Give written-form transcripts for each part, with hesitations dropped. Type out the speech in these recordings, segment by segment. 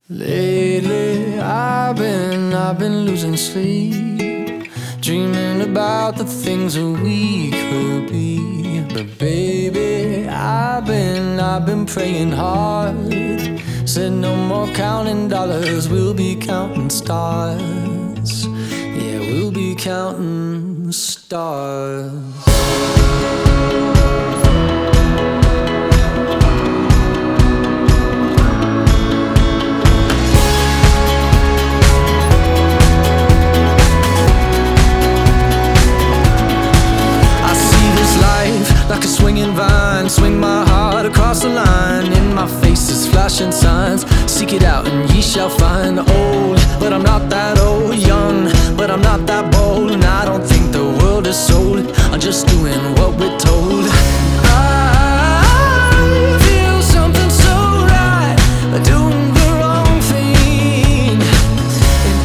Lately, I've been losing sleep, dreaming about the things that we could be. But baby, I've been praying hard. Said no more counting dollars, we'll be counting stars. Yeah, we'll be counting stars. Like a swinging vine, swing my heart across the line. In my face is flashing signs. Seek it out and ye shall find. Old, but I'm not that old. Young, but I'm not that bold. And I don't think the world is sold. I'm just doing what we're told. I feel something so right, doing the wrong thing. And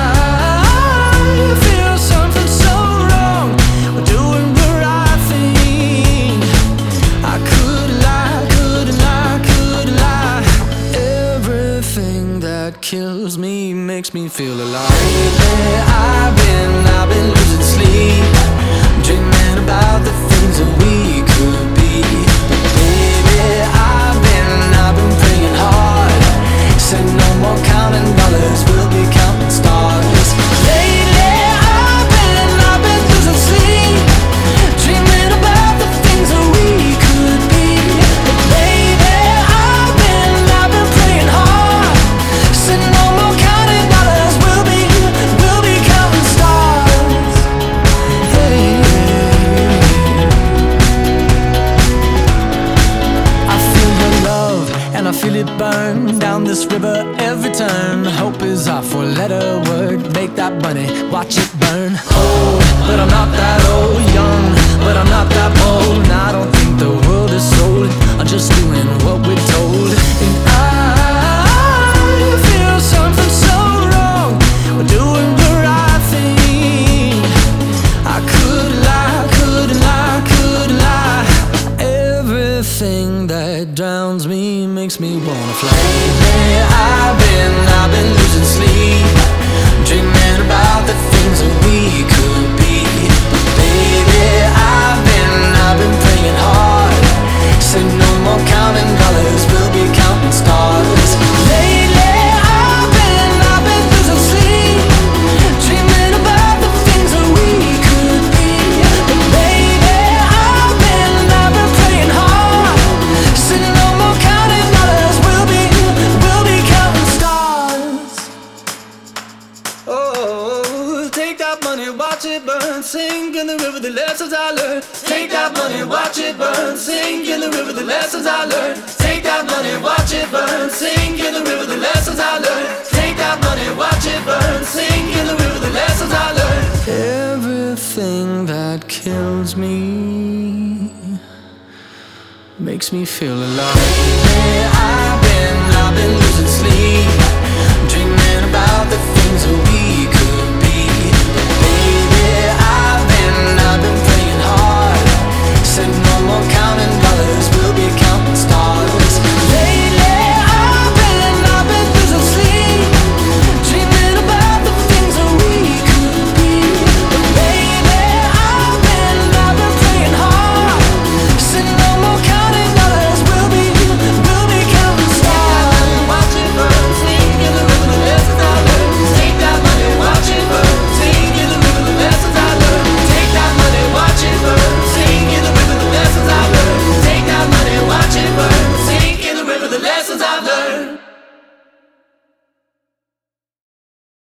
I feel something so wrong, doing the right thing. I could lie, couldn't lie, couldn't lie. Everything that kills me makes me feel alive. Lately, I've been losing sleep, dreaming about the things that we could be. But baby, I've been praying hard. Said no more counting dollars, we'll be counting stars. Lately, I've been losing sleep, dreaming about the things that we could be. But baby, I've been praying hard. Said no more counting dollars, we'll be counting stars. Hey, I feel your love and I feel it burn down this river every turn. Hope is our four-letter word. Make that money, watch it burn. Old, but I'm not that old. Young, but I'm not that bold. And I don't think the world is sold. I'm just doing what we're told. And I feel something so wrong, we're doing the right thing. I could lie, couldn't lie, couldn't lie. Everything that drowns me makes me wanna fly. Lately, I've been losing sleep, dreaming about the things that we could be. But baby, I've been praying hard. Said no more counting dollars, we'll be counting stars. Lately, I've been losing sleep, dreaming about the things that we could be. But baby, I've been praying hard. Said no more counting dollars, we'll be counting stars. Oh, take that money, watch it burn, sink in the river, the lessons I learned. Take that money, watch it burn, sink in the river, the lessons I learned. Take that money, watch it burn, sink in the river, the lessons I learned. Take that money, watch it burn, sink in the river, the lessons I learned. Everything that kills me makes me feel alive. Hey, I've been losing sleep.